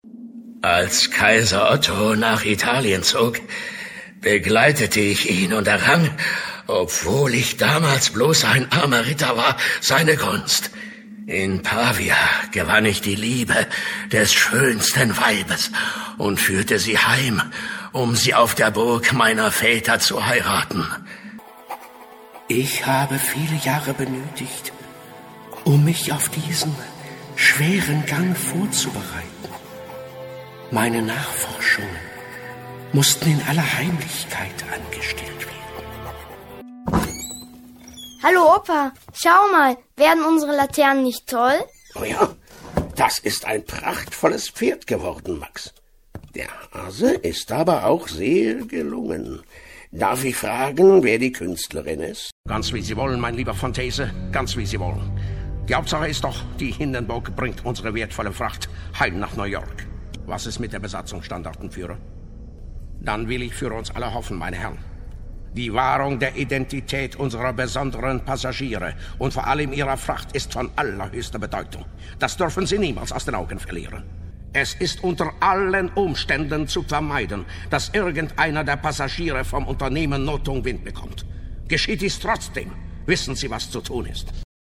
Als Kaiser Otto nach Italien zog, begleitete ich ihn und errang, obwohl ich damals bloß ein armer Ritter war, seine Gunst. In Pavia gewann ich die Liebe des schönsten Weibes und führte sie heim, um sie auf der Burg meiner Väter zu heiraten. Ich habe viele Jahre benötigt, um mich auf diesen schweren Gang vorzubereiten. Meine Nachforschungen mussten in aller Heimlichkeit angestellt werden. Hallo Opa, schau mal, werden unsere Laternen nicht toll? Oh ja, das ist ein prachtvolles Pferd geworden, Max. Der Hase ist aber auch sehr gelungen. Darf ich fragen, wer die Künstlerin ist? Ganz wie Sie wollen, mein lieber Fontese, ganz wie Sie wollen. Die Hauptsache ist doch, die Hindenburg bringt unsere wertvolle Fracht heim nach New York. Was ist mit der Besatzung, Standartenführer? Dann will ich für uns alle hoffen, meine Herren. Die Wahrung der Identität unserer besonderen Passagiere und vor allem ihrer Fracht ist von allerhöchster Bedeutung. Das dürfen Sie niemals aus den Augen verlieren. Es ist unter allen Umständen zu vermeiden, dass irgendeiner der Passagiere vom Unternehmen Notung Wind bekommt. Geschieht dies trotzdem, wissen Sie, was zu tun ist.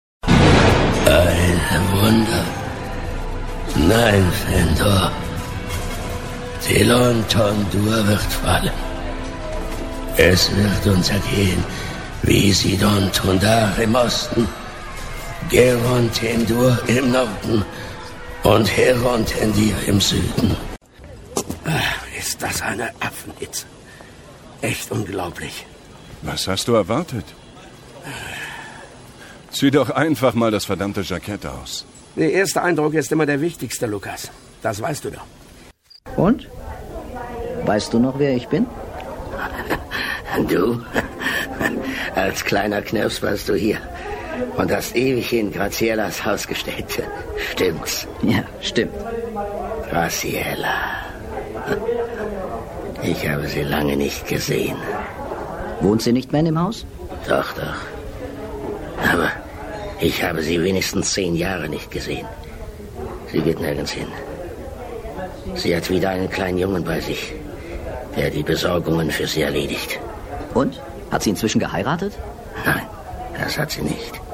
Ein Wunder. Nein, Fendor. Tillon Tondur wird fallen. Es wird uns ergehen, wie Sidon Tundar im Osten, Geron Tendur im Norden und Heron Tendir im Süden. Ist das eine Affenhitze? Echt unglaublich. Was hast du erwartet? Zieh doch einfach mal das verdammte Jackett aus. Der erste Eindruck ist immer der wichtigste, Lukas. Das weißt du doch. Und? Weißt du noch, wer ich bin? Du? Als kleiner Knirps warst du hier und hast ewig in Graziellas Haus gesteckt. Stimmt's? Ja, stimmt. Graziella. Ich habe sie lange nicht gesehen. Wohnt sie nicht mehr in dem Haus? Doch. Aber ich habe sie wenigstens 10 Jahre nicht gesehen. Sie geht nirgends hin. Sie hat wieder einen kleinen Jungen bei sich, der die Besorgungen für sie erledigt. Und? Hat sie inzwischen geheiratet? Nein, das hat sie nicht.